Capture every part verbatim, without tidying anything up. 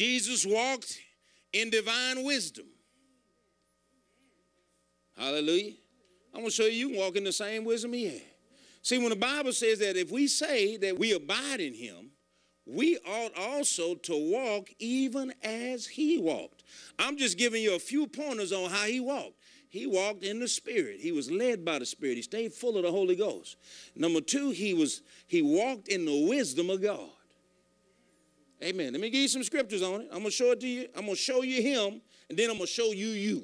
Jesus walked in divine wisdom. Hallelujah. I'm going to show you you can walk in the same wisdom he had. See, when the Bible says that if we say that we abide in him, we ought also to walk even as he walked. I'm just giving you a few pointers on how he walked. He walked in the Spirit. He was led by the Spirit. He stayed full of the Holy Ghost. Number two, he was he walked in the wisdom of God. Amen. Let me give you some scriptures on it. I'm going to show it to you. I'm going to show you him, and then I'm going to show you you.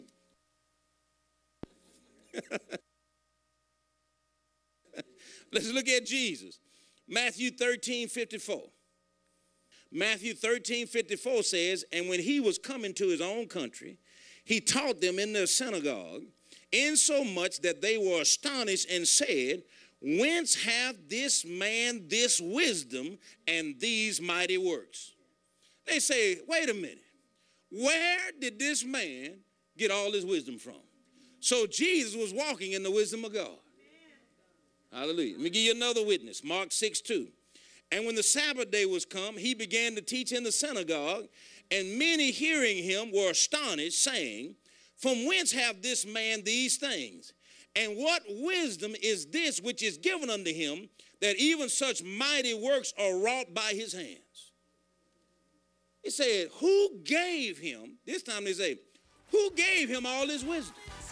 Let's look at Jesus. Matthew thirteen fifty-four. Matthew thirteen fifty-four says, and when he was coming to his own country, he taught them in their synagogue, insomuch that they were astonished and said, whence hath this man this wisdom and these mighty works? They say, wait a minute. Where did this man get all his wisdom from? So Jesus was walking in the wisdom of God. Hallelujah. Let me give you another witness. Mark six two. And when the Sabbath day was come, he began to teach in the synagogue, and many hearing him were astonished, saying, from whence hath this man these things? And what wisdom is this which is given unto him, that even such mighty works are wrought by his hands? He said, who gave him, this time they say, who gave him all this wisdom?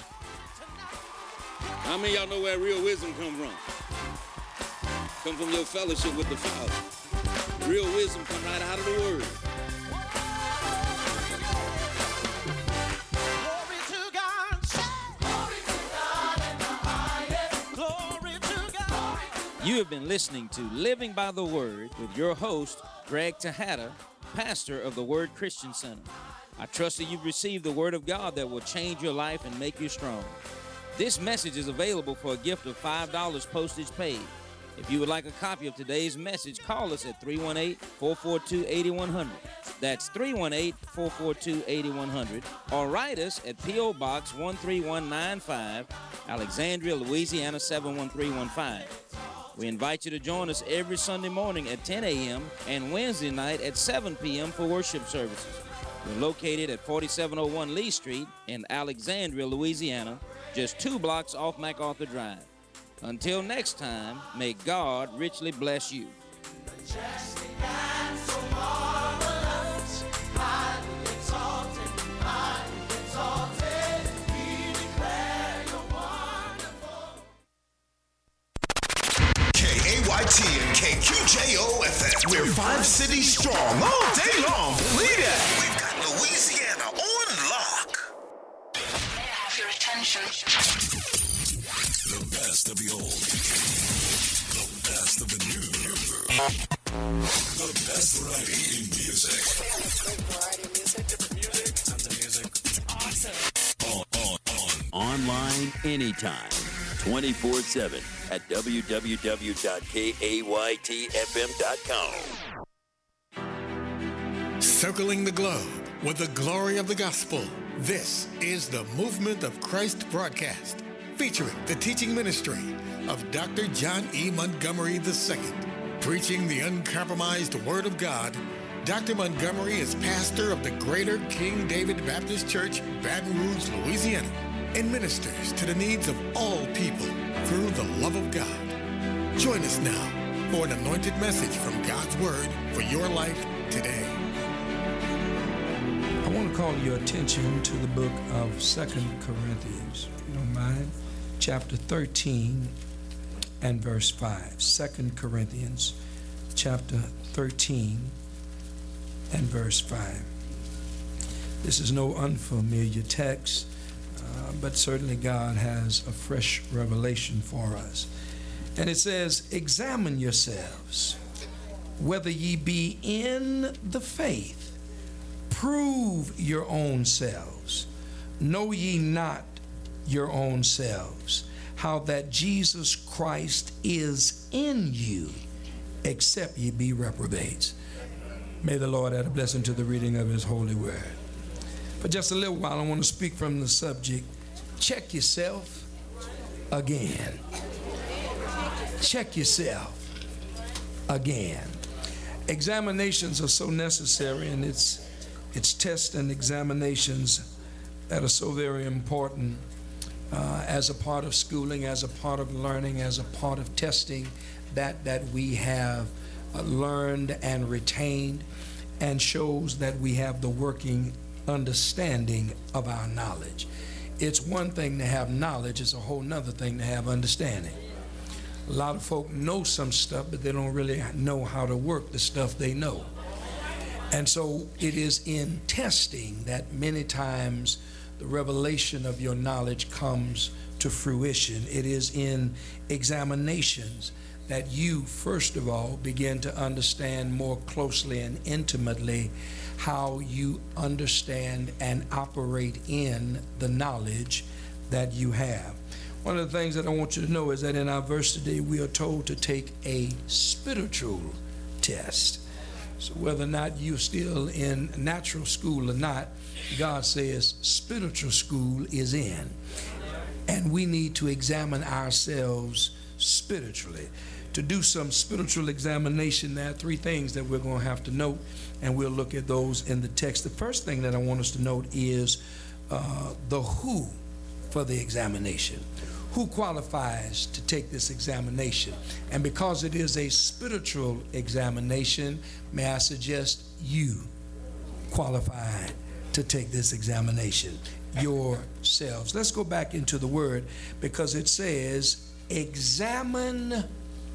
How many of y'all know where real wisdom come from? Come from your fellowship with the Father. Real wisdom come right out of the Word. Glory to God. Glory to God in the highest. Glory to God. You have been listening to Living by the Word with your host, Greg Tejada, pastor of the Word Christian Center. I trust that you've received the Word of God that will change your life and make you strong. This message is available for a gift of five dollars postage paid. If you would like a copy of today's message, call us at three one eight, four four two, eight one zero zero. That's three one eight, four four two, eight one zero zero. Or write us at P O. Box one three one nine five, Alexandria, Louisiana seven one three one five. We invite you to join us every Sunday morning at ten a.m. and Wednesday night at seven p.m. for worship services. We're located at forty-seven oh one Lee Street in Alexandria, Louisiana, just two blocks off MacArthur Drive. Until next time, may God richly bless you. Majestic and so marvelous, highly exalted, highly exalted, we declare you're wonderful. K A Y T and K Q J O F M. We're five cities strong all day long. Believe that. We've got Louisiana on lock. May I have your attention? The best of the old. The best of the new. The best variety in music. Great variety of music. Music. Tons of music. Awesome. On, on, on. Online anytime. twenty-four seven at w w w dot k a y t f m dot com. Circling the globe with the glory of the gospel. This is the Movement of Christ broadcast, featuring the teaching ministry of Doctor John E. Montgomery the Second. Preaching the uncompromised Word of God, Doctor Montgomery is pastor of the Greater King David Baptist Church, Baton Rouge, Louisiana, and ministers to the needs of all people through the love of God. Join us now for an anointed message from God's Word for your life today. I want to call your attention to the book of Second Corinthians, if you don't mind, chapter thirteen and verse five. Second Corinthians, chapter thirteen and verse five. This is no unfamiliar text, uh, but certainly God has a fresh revelation for us. And it says, examine yourselves, whether ye be in the faith. Prove your own selves. Know ye not your own selves, how that Jesus Christ is in you, except ye be reprobates. May the Lord add a blessing to the reading of his holy word. For just a little while, I want to speak from the subject, check yourself again. Check yourself again. Examinations are so necessary, and it's It's tests and examinations that are so very important uh, as a part of schooling, as a part of learning, as a part of testing that, that we have uh, learned and retained, and shows that we have the working understanding of our knowledge. It's one thing to have knowledge, it's a whole nother thing to have understanding. A lot of folk know some stuff, but they don't really know how to work the stuff they know. And so it is in testing that many times the revelation of your knowledge comes to fruition. It is in examinations that you, first of all, begin to understand more closely and intimately how you understand and operate in the knowledge that you have. One of the things that I want you to know is that in our verse today, we are told to take a spiritual test. So whether or not you're still in natural school or not, God says spiritual school is in. And we need to examine ourselves spiritually. To do some spiritual examination, there are three things that we're going to have to note, and we'll look at those in the text. The first thing that I want us to note is uh, the who for the examination. Who qualifies to take this examination? And because it is a spiritual examination, may I suggest you qualify to take this examination yourselves. Let's go back into the word, because it says, examine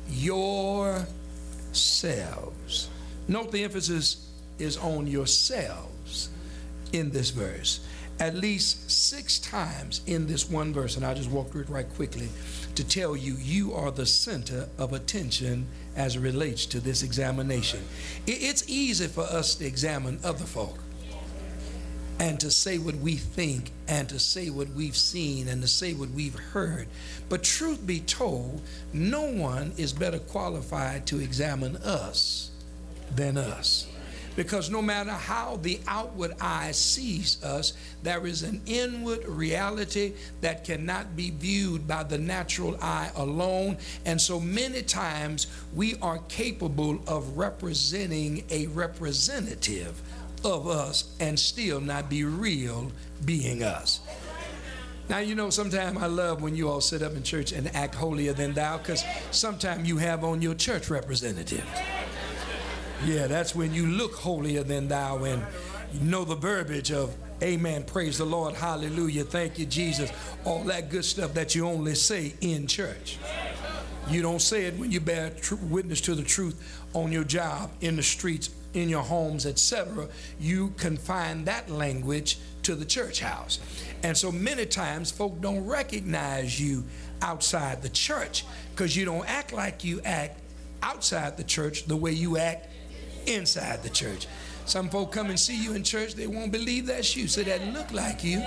yourselves. Note the emphasis is on yourselves in this verse. At least six times in this one verse, and I'll just walk through it right quickly to tell you, you are the center of attention as it relates to this examination. It's easy for us to examine other folk and to say what we think and to say what we've seen and to say what we've heard. But truth be told, no one is better qualified to examine us than us. Because no matter how the outward eye sees us, there is an inward reality that cannot be viewed by the natural eye alone. And so many times we are capable of representing a representative of us and still not be real being us. Now, you know, sometimes I love when you all sit up in church and act holier than thou, because sometimes you have on your church representative. Yeah, that's when you look holier than thou and you know the verbiage of amen, praise the Lord, hallelujah, thank you, Jesus, all that good stuff that you only say in church. You don't say it when you bear tr- witness to the truth on your job, in the streets, in your homes, et cetera. You confine that language to the church house. And so many times folk don't recognize you outside the church because you don't act like you act outside the church the way you act inside the church. Some folk come and see you in church, they won't believe that's you. So that look like you.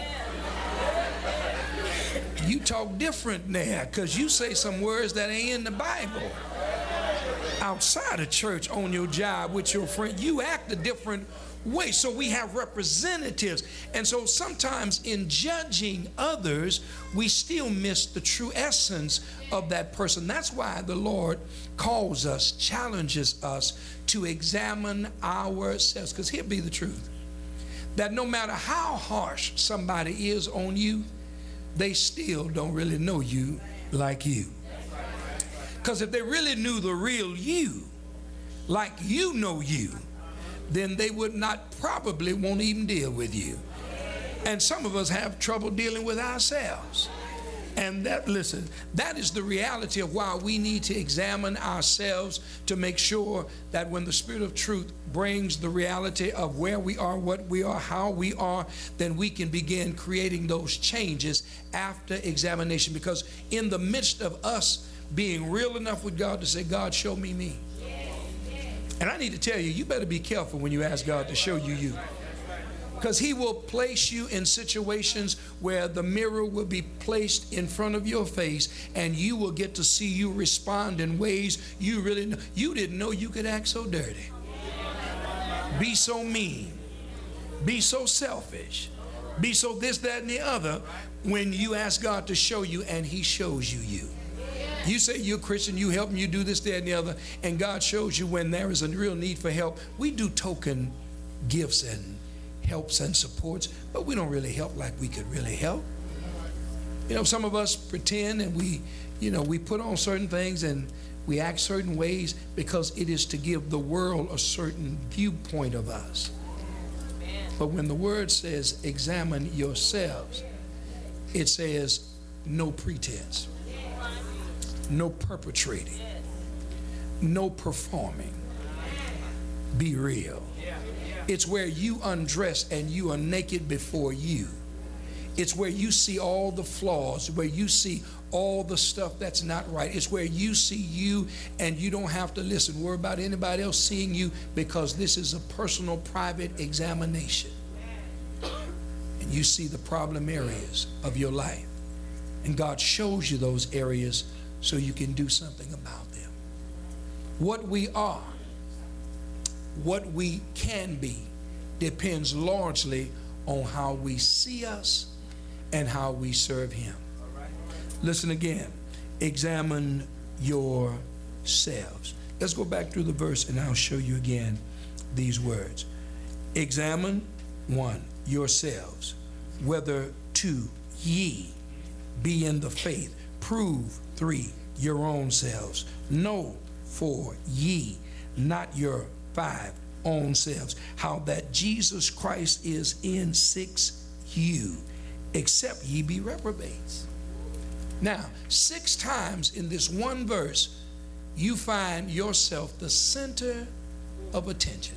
You talk different there because you say some words that ain't in the Bible. Outside of church, on your job with your friend, you act a different way. So we have representatives. And so sometimes in judging others, we still miss the true essence of that person. That's why the Lord calls us, challenges us to examine ourselves. Because here be the truth, that no matter how harsh somebody is on you, they still don't really know you like you. Because if they really knew the real you, like you know you, then they would not probably won't even deal with you. And some of us have trouble dealing with ourselves. And that, listen, that is the reality of why we need to examine ourselves to make sure that when the Spirit of truth brings the reality of where we are, what we are, how we are, then we can begin creating those changes after examination. Because in the midst of us being real enough with God to say, God, show me me. And I need to tell you, you better be careful when you ask God to show you you. Because he will place you in situations where the mirror will be placed in front of your face and you will get to see you respond in ways you really know. You didn't know you could act so dirty. Be so mean. Be so selfish. Be so this, that, and the other when you ask God to show you and he shows you you. You say you're a Christian, you help me, you do this, that, and the other, and God shows you when there is a real need for help. We do token gifts and helps and supports, but we don't really help like we could really help. You know, some of us pretend and we, you know, we put on certain things and we act certain ways because it is to give the world a certain viewpoint of us. But when the word says examine yourselves, it says no pretense, no perpetrating, no performing. Be real. It's where you undress and you are naked before you. It's where you see all the flaws, where you see all the stuff that's not right. It's where you see you and you don't have to listen, worry about anybody else seeing you, because this is a personal, private examination. And you see the problem areas of your life. And God shows you those areas so you can do something about them. What we are, what we can be, depends largely on how we see us and how we serve him. Listen again. Examine yourselves. Let's go back through the verse and I'll show you again these words. Examine, one, yourselves, whether two, ye be in the faith. Prove, three, your own selves. Know, four, ye, not your five, own selves, how that Jesus Christ is in six, you, except ye be reprobates. Now, six times in this one verse, you find yourself the center of attention.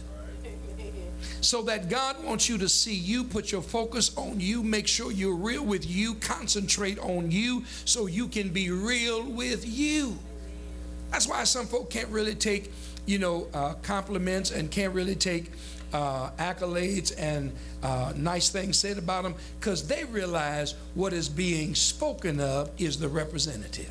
So that God wants you to see you, put your focus on you, make sure you're real with you, concentrate on you so you can be real with you. That's why some folk can't really take, you know, uh, compliments and can't really take uh, accolades and uh, nice things said about them, because they realize what is being spoken of is the representative,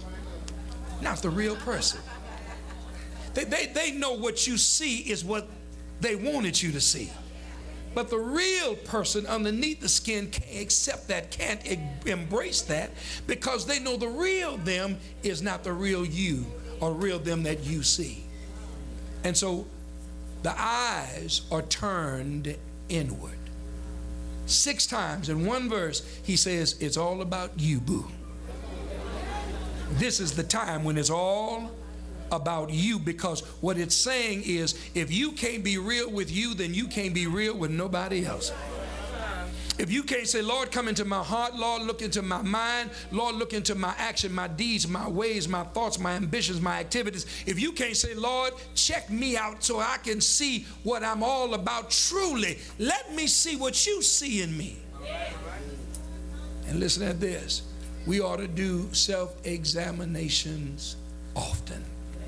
not the real person. They, they, they know what you see is what they wanted you to see. But the real person underneath the skin can't accept that, can't e- embrace that, because they know the real them is not the real you or real them that you see. And so the eyes are turned inward. Six times in one verse, he says, it's all about you, boo. This is the time when it's all about you, because what it's saying is, if you can't be real with you, then you can't be real with nobody else. If you can't say, Lord, come into my heart, Lord, look into my mind, Lord, look into my action, my deeds, my ways, my thoughts, my ambitions, my activities. If you can't say, Lord, check me out so I can see what I'm all about truly, let me see what you see in me. And listen at this. We ought to do self-examinations often.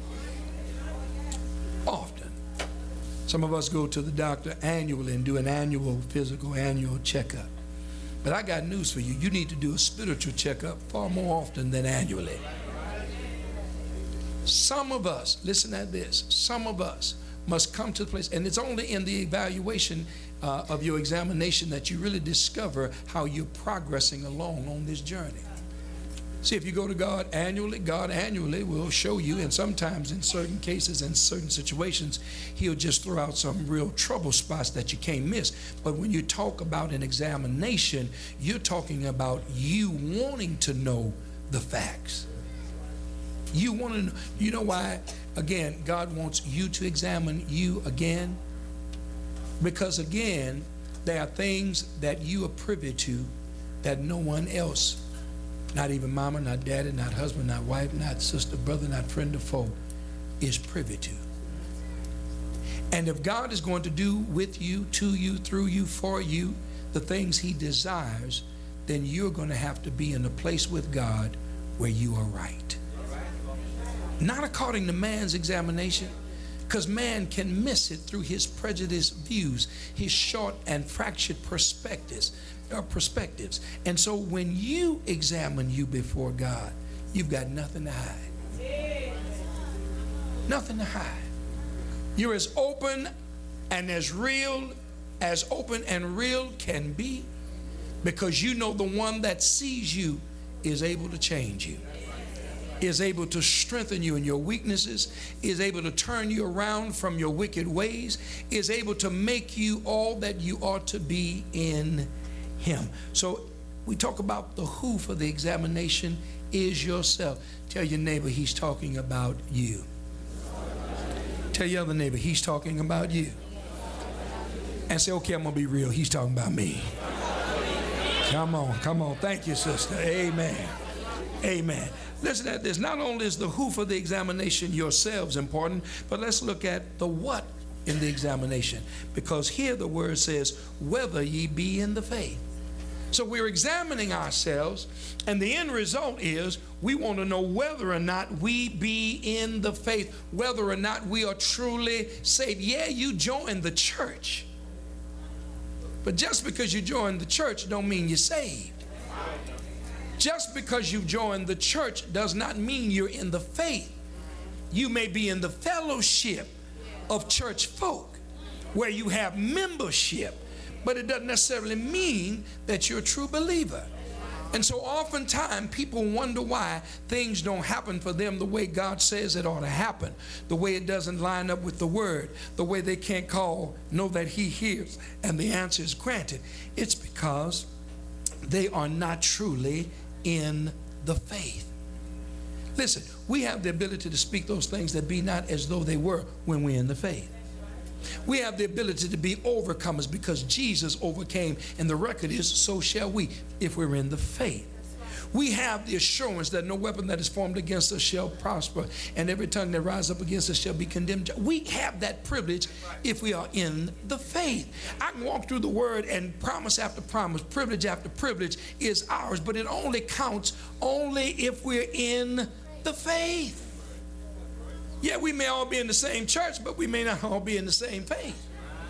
Often. Some of us go to the doctor annually and do an annual physical, annual checkup. But I got news for you. You need to do a spiritual checkup far more often than annually. Some of us, listen at this, some of us must come to the place, and it's only in the evaluation uh, of your examination that you really discover how you're progressing along on this journey. See, if you go to God annually, God annually will show you, and sometimes in certain cases, in certain situations, he'll just throw out some real trouble spots that you can't miss. But when you talk about an examination, you're talking about you wanting to know the facts. You want to know, you know why, again, God wants you to examine you again? Because again, there are things that you are privy to that no one else, not even mama, not daddy, not husband, not wife, not sister, brother, not friend or foe, is privy to. And if God is going to do with you, to you, through you, for you, the things he desires, then you're going to have to be in a place with God where you are right. Not according to man's examination, because man can miss it through his prejudiced views, his short and fractured perspectives. Or perspectives. And so when you examine you before God, you've got nothing to hide. Nothing to hide. You're as open and as real, as open and real can be, because you know the one that sees you is able to change you. is able to strengthen you in your weaknesses, is able to turn you around from your wicked ways, is able to make you all that you ought to be in him. So we talk about the who for the examination is yourself. Tell your neighbor he's talking about you. Tell your other neighbor he's talking about you. And say, okay, I'm going to be real. He's talking about me. Come on, come on. Thank you, sister. Amen. Amen. Listen at this. Not only is the who for the examination yourselves important, but let's look at the what in the examination. Because here the word says, whether ye be in the faith. So we're examining ourselves, and the end result is we want to know whether or not we be in the faith, whether or not we are truly saved. Yeah, you joined the church, but just because you joined the church don't mean you're saved. Just because you've joined the church does not mean you're in the faith. You may be in the fellowship of church folk where you have membership, but it doesn't necessarily mean that you're a true believer. And so oftentimes people wonder why things don't happen for them the way God says it ought to happen, the way it doesn't line up with the word, the way they can't call, know that he hears, and the answer is granted. It's because they are not truly in the faith. Listen, we have the ability to speak those things that be not as though they were when we're in the faith. We have the ability to be overcomers because Jesus overcame, and the record is so shall we if we're in the faith. We have the assurance that no weapon that is formed against us shall prosper, and every tongue that rises up against us shall be condemned. We have that privilege if we are in the faith. I can walk through the word and promise after promise, privilege after privilege is ours, but it only counts only if we're in the faith. Yeah, we may all be in the same church, but we may not all be in the same faith.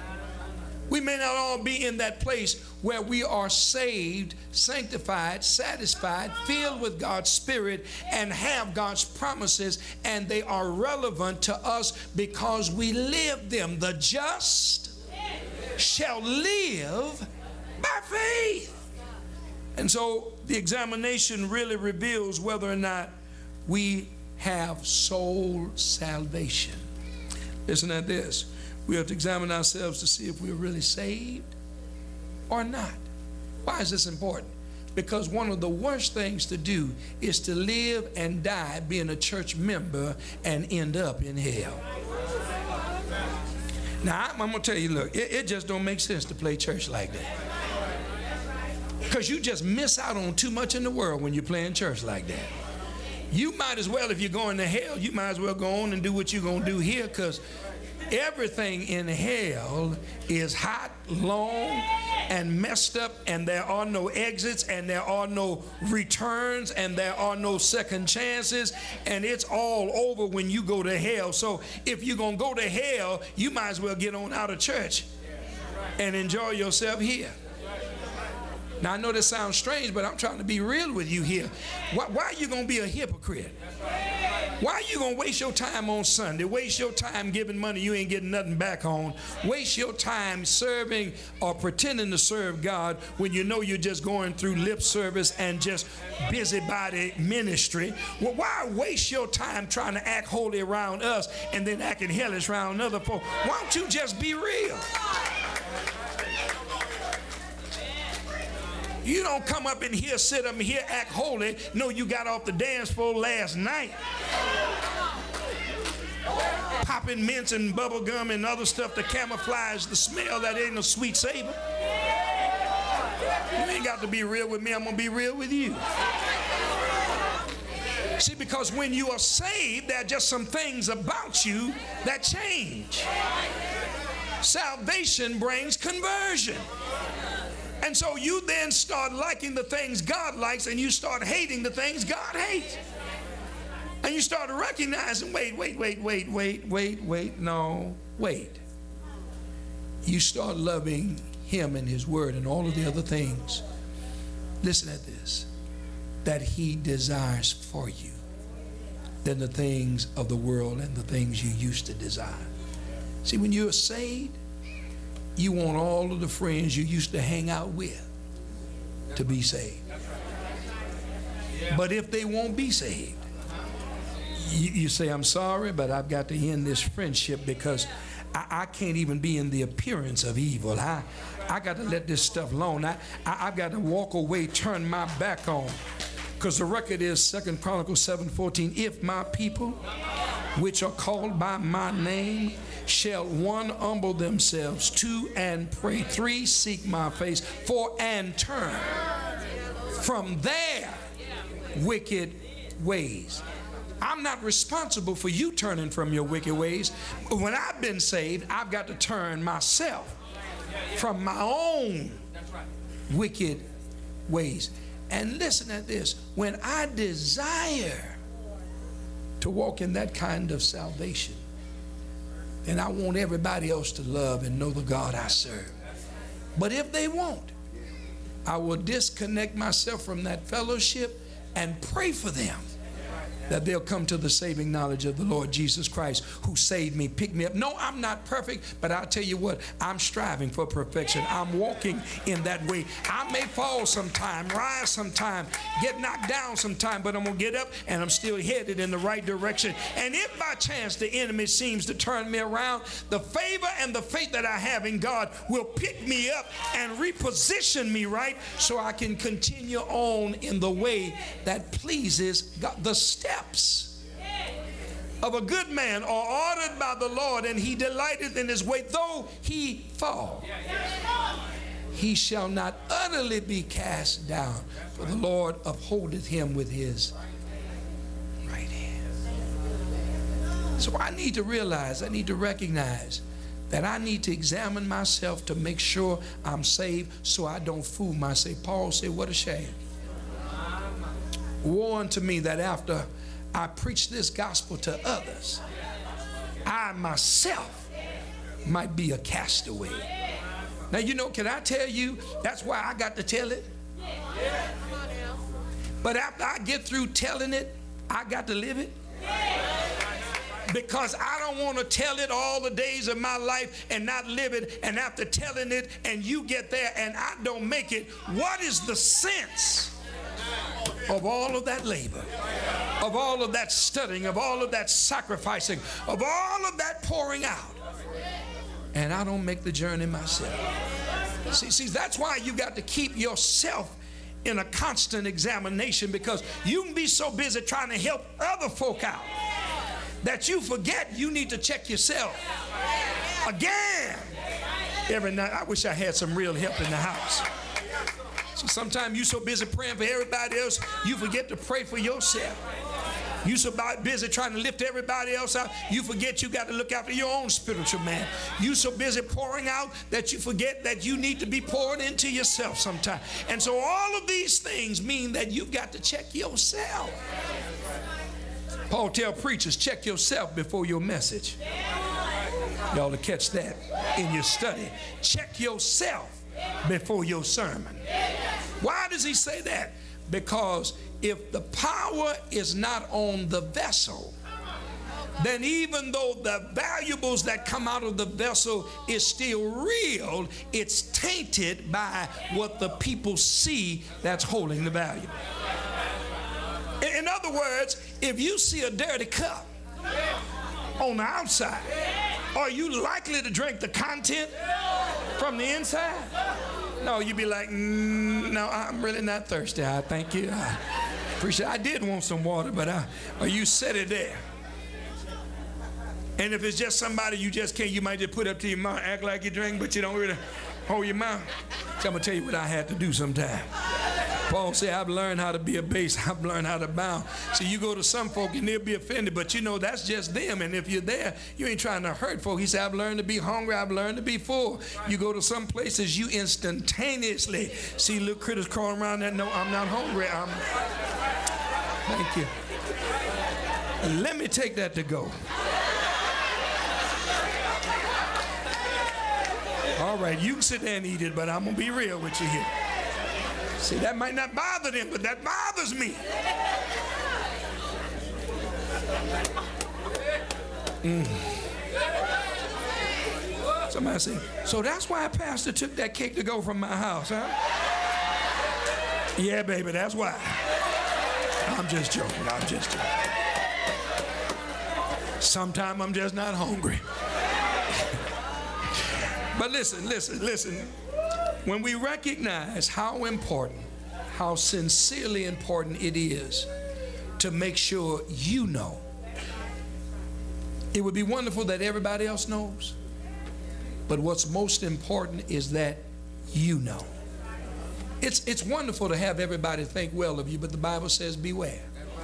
We may not all be in that place where we are saved, sanctified, satisfied, filled with God's Spirit, and have God's promises, and they are relevant to us because we live them. The just shall live by faith. And so the examination really reveals whether or not we have soul salvation. Listen at this. We have to examine ourselves to see if we're really saved or not. Why is this important? Because one of the worst things to do is to live and die being a church member and end up in hell. Now, I'm, I'm going to tell you, look, it, it just don't make sense to play church like that. Because you just miss out on too much in the world when you're playing church like that. You might as well, if you're going to hell, you might as well go on and do what you're going to do here, because everything in hell is hot, long, and messed up, and there are no exits, and there are no returns, and there are no second chances, and it's all over when you go to hell. So if you're going to go to hell, you might as well get on out of church and enjoy yourself here. Now, I know this sounds strange, but I'm trying to be real with you here. Why, why are you going to be a hypocrite? Why are you going to waste your time on Sunday? Waste your time giving money you ain't getting nothing back on. Waste your time serving or pretending to serve God when you know you're just going through lip service and just busybody ministry. Well, why waste your time trying to act holy around us and then acting hellish around other folks? Why don't you just be real? You don't come up in here, sit up in here, act holy. No, you got off the dance floor last night. Popping mints and bubble gum and other stuff to camouflage the smell that ain't no sweet savor. You ain't got to be real with me. I'm going to be real with you. See, because when you are saved, there are just some things about you that change. Salvation brings conversion. And so you then start liking the things God likes, and you start hating the things God hates. And you start recognizing, wait, wait, wait, wait, wait, wait, wait, no, wait. You start loving him and his word and all of the other things. Listen at this. That he desires for you than the things of the world and the things you used to desire. See, when you're saved, you want all of the friends you used to hang out with to be saved. But if they won't be saved, You, you say, I'm sorry, but I've got to end this friendship because I, I can't even be in the appearance of evil. I, I got to let this stuff alone. I, I, I've got to walk away, turn my back on. Because the record is Second Chronicles seven fourteen. If my people, which are called by my name, shall one humble themselves, two and pray, three seek my face, four and turn from their wicked ways. I'm not responsible for you turning from your wicked ways. When I've been saved, I've got to turn myself from my own wicked ways. And listen at this. When I desire to walk in that kind of salvation, then I want everybody else to love and know the God I serve. But if they won't, I will disconnect myself from that fellowship and pray for them that they'll come to the saving knowledge of the Lord Jesus Christ, who saved me, picked me up. No, I'm not perfect, but I'll tell you what, I'm striving for perfection. I'm walking in that way. I may fall sometime, rise sometime, get knocked down sometime, but I'm going to get up and I'm still headed in the right direction. And if by chance the enemy seems to turn me around, the favor and the faith that I have in God will pick me up and reposition me right so I can continue on in the way that pleases God. The step of a good man are ordered by the Lord, and he delighteth in his way. Though he fall, he shall not utterly be cast down, for the Lord upholdeth him with his right hand. So I need to realize, I need to recognize that I need to examine myself to make sure I'm saved so I don't fool myself. Paul said, what a shame. Woe unto me that after I preach this gospel to others, I myself might be a castaway. Now, you know, can I tell you, that's why I got to tell it. But after I get through telling it, I got to live it. Because I don't want to tell it all the days of my life and not live it, and after telling it and you get there and I don't make it, what is the sense of all of that labor, of all of that studying, of all of that sacrificing, of all of that pouring out, and I don't make the journey myself? See, see, that's why you got to keep yourself in a constant examination, because you can be so busy trying to help other folk out that you forget you need to check yourself again every night. I wish I had some real help in the house. So sometimes you're so busy praying for everybody else, you forget to pray for yourself. You so busy trying to lift everybody else out, you forget you got to look after your own spiritual man. You so busy pouring out that you forget that you need to be poured into yourself sometime. And so all of these things mean that you've got to check yourself. Paul tell preachers, check yourself before your message. Y'all to catch that in your study. Check yourself before your sermon. Why does he say that? Because if the power is not on the vessel, then even though the valuables that come out of the vessel is still real, it's tainted by what the people see that's holding the value. In other words, if you see a dirty cup on the outside, are you likely to drink the content from the inside? No, you'd be like, mm, no, I'm really not thirsty. I thank you. I appreciate it. I did want some water, but I, or you set it there. And if it's just somebody you just can't, you might just put up to your mouth, act like you drink, but you don't really hold your mouth. So I'm going to tell you what I had to do sometime. Paul said, I've learned how to be a base. I've learned how to bound. So you go to some folk and they'll be offended, but you know that's just them. And if you're there, you ain't trying to hurt folk. He said, I've learned to be hungry. I've learned to be full. You go to some places, you instantaneously see little critters crawling around there. No, I'm not hungry. I'm... Thank you. Let me take that to go. All right, you can sit there and eat it, but I'm going to be real with you here. See, that might not bother them, but that bothers me. Mm. Somebody say, so that's why Pastor took that cake to go from my house, huh? Yeah, baby, that's why. I'm just joking. I'm just joking. Sometimes I'm just not hungry. But listen, listen, listen. When we recognize how important, how sincerely important it is to make sure you know, it would be wonderful that everybody else knows. But what's most important is that you know. It's, it's wonderful to have everybody think well of you, but the Bible says beware.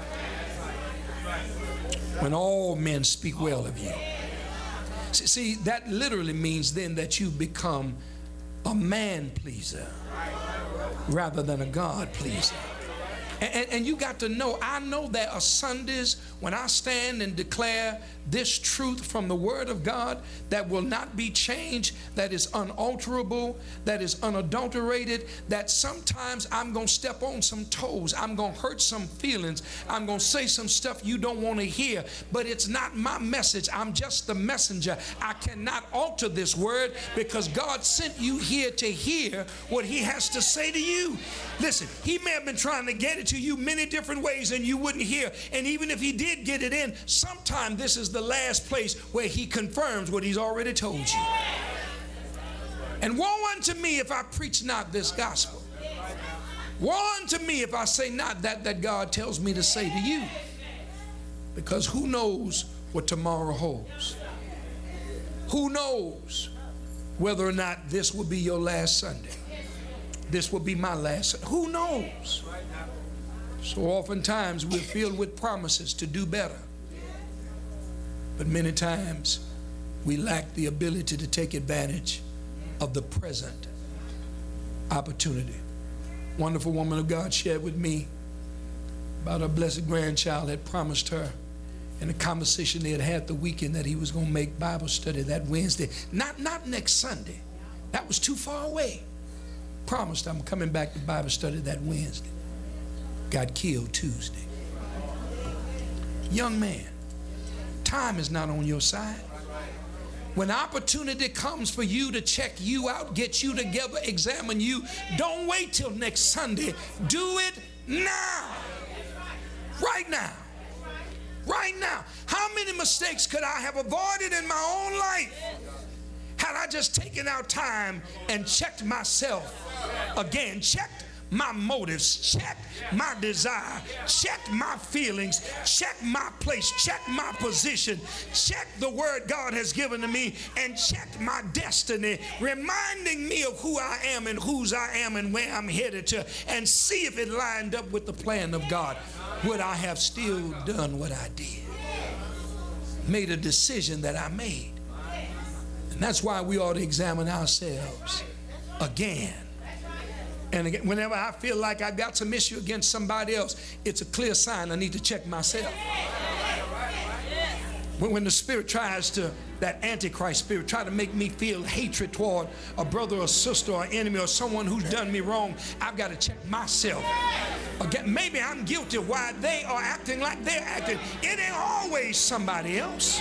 When all men speak well of you. See, see, that literally means then that you become a man pleaser rather than a God pleaser. And, and, and you got to know, I know there are Sundays when I stand and declare this truth from the Word of God that will not be changed, that is unalterable, that is unadulterated, that sometimes I'm going to step on some toes, I'm going to hurt some feelings, I'm going to say some stuff you don't want to hear, but it's not my message. I'm just the messenger. I cannot alter this word because God sent you here to hear what He has to say to you. Listen, He may have been trying to get it to you many different ways and you wouldn't hear, and even if He did get it in, sometime this is the last place where He confirms what He's already told you. And woe unto me if I preach not this gospel. Woe unto me if I say not that that God tells me to say to you. Because who knows what tomorrow holds? Who knows whether or not this will be your last Sunday? This will be my last. Who knows? So oftentimes we're filled with promises to do better. But many times we lack the ability to take advantage of the present opportunity. Wonderful woman of God shared with me about her blessed grandchild had promised her in a conversation they had had the weekend that he was going to make Bible study that Wednesday. Not, not next Sunday. That was too far away. Promised I'm coming back to Bible study that Wednesday. Got killed Tuesday. Young man, time is not on your side. When opportunity comes for you to check you out, get you together, examine you, don't wait till next Sunday. Do it now. Right now. Right now. How many mistakes could I have avoided in my own life had I just taken out time and checked myself again, checked my motives, check my desire, check my feelings, check my place, check my position, check the word God has given to me, and check my destiny, reminding me of who I am and whose I am and where I'm headed to, and see if it lined up with the plan of God. Would I have still done what I did? Made a decision that I made. And that's why we ought to examine ourselves again. And again, whenever I feel like I've got some issue against somebody else, it's a clear sign I need to check myself. When, when the spirit tries to, that antichrist spirit, try to make me feel hatred toward a brother or sister or enemy or someone who's done me wrong, I've got to check myself. Again, maybe I'm guilty of why they are acting like they're acting. It ain't always somebody else.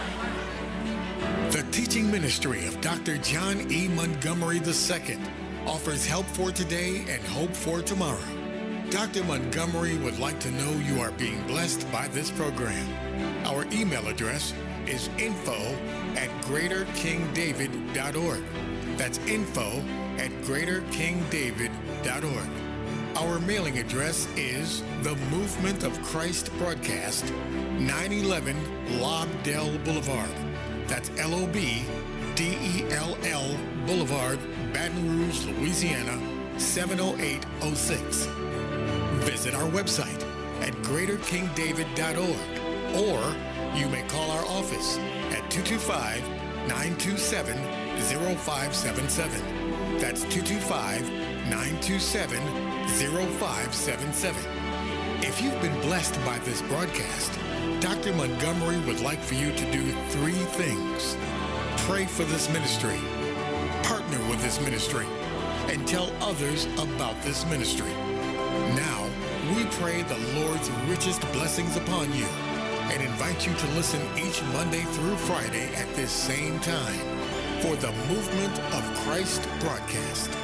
The teaching ministry of Doctor John E. Montgomery the Second offers help for today and hope for tomorrow. Doctor Montgomery would like to know you are being blessed by this program. Our email address is info at greater king david dot org. That's info at greater king david dot org. Our mailing address is The Movement of Christ Broadcast, nine eleven Lobdell Boulevard. That's L O B D E L L Boulevard, Baton Rouge, Louisiana, seven oh eight oh six. Visit our website at greater king david dot org, or you may call our office at two two five, nine two seven, zero five seven seven. That's two two five, nine two seven, zero five seven seven. If you've been blessed by this broadcast, Doctor Montgomery would like for you to do three things. Pray for this ministry, partner with this ministry, and tell others about this ministry. Now, we pray the Lord's richest blessings upon you and invite you to listen each Monday through Friday at this same time for the Movement of Christ broadcast.